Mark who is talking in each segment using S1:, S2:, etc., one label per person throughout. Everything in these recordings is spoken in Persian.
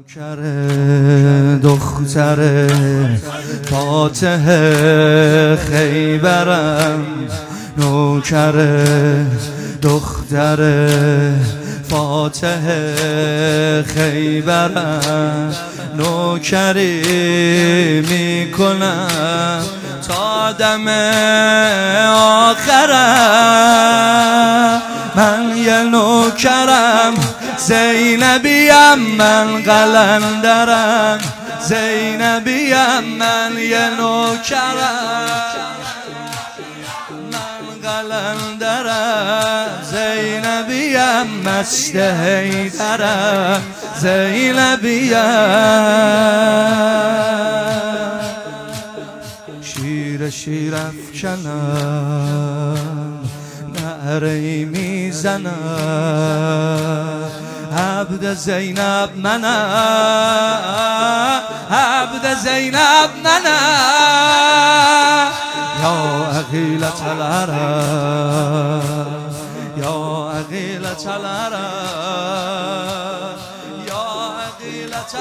S1: نوکر دختر فاتح خیبرم، نوکر دختر فاتح خیبرم، نوکری میکنم تا دم آخرم. من یه نوکرم زینبیم، من قلندرم زینبیم، من یه نوکرم من قلندرم زینبیم، مست حیدرم زینبیم. شیر افکنم نعره‌ای میزنم، عبد زینب منم، عبد زینب منم. یا عقیلة العرب، یا عقیلة العرب، یا عقیلة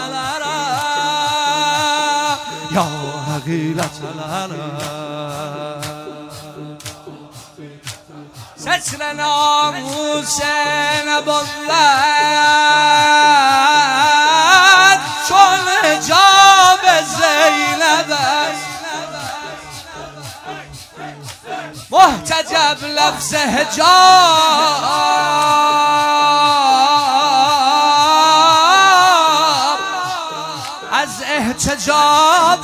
S1: العرب، یا عقیلة العرب. ستر ناموس نبوت چون حجاب زینب است، محتجب لفظ حجاب از احتجاب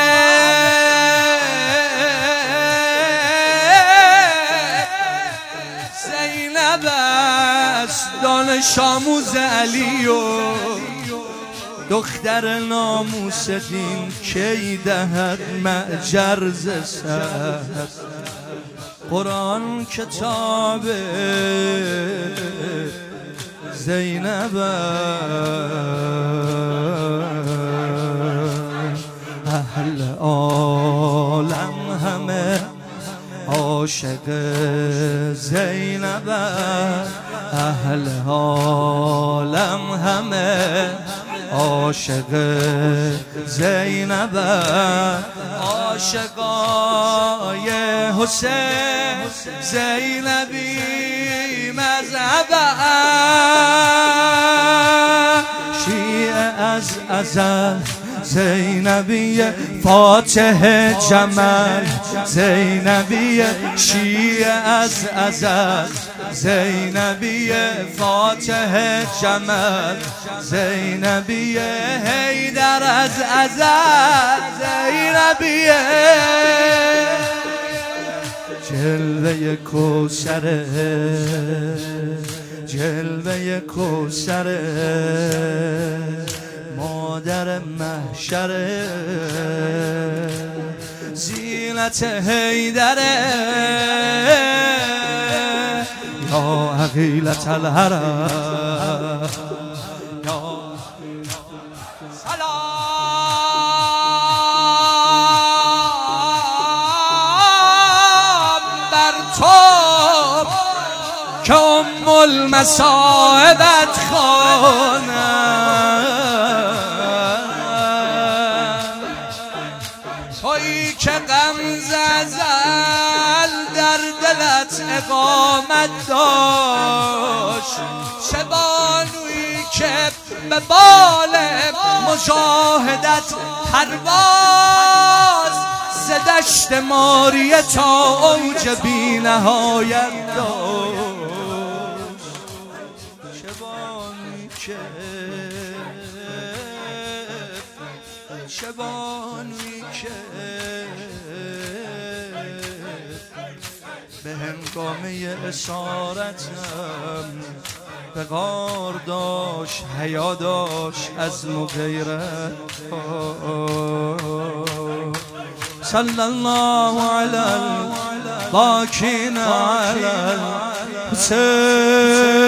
S1: زینب است. دانش آموز علی و دختر ناموس دین کی دهد معجر ز سر. قرآن کتاب زینب، اهل عالم همه عاشق زینب، اهل عالم همه عاشق زینب، عاشقای حسین زینبی مذهب، شیعه از ازل زینبی فاتح جمل زینبی، شیعه از ازل زینبی فاتح جمل زینبی، حیدر از ازل زینبی، جلوه کوثر جلوه کوثر مادر محشر، زینت حیدر یا عقیلة العرب. سلام بر تو که ام المصائبت خوانم، تویی که غمز ازل در دلت اقامت داشت، چه بانویی که به بال مجاهدت پرواز ز دشت ماریه تا اوج بی نهایت داشت. چه بانویی که چه بانویی که به هنگامه اسارتم به غار داشت، حیا داشت از مغیرت. صلی الله علی الباکین علی الحسین.